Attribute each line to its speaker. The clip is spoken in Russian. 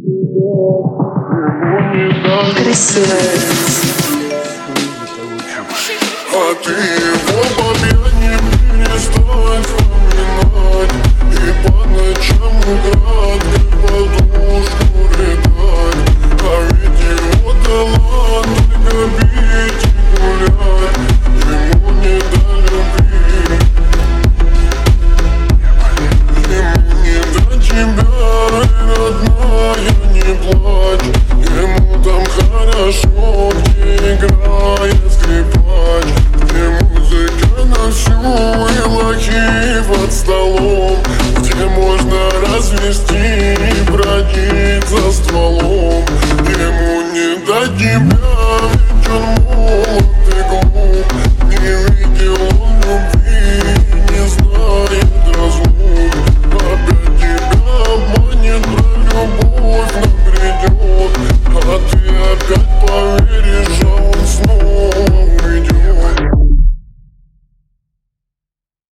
Speaker 1: Красивая.
Speaker 2: А ты его по пьяни перестань вспоминать и по ночам украдкой подушку рыдать. А ведь его талант только пить и гулять, ему не до любви, ему не до тебя, родная, не плачь. Ему там хорошо, где играет скрипач, где музыка на всю и лохи под столом, где можно развести и бродить за стволом. Ему не до тебя, ведь он молод.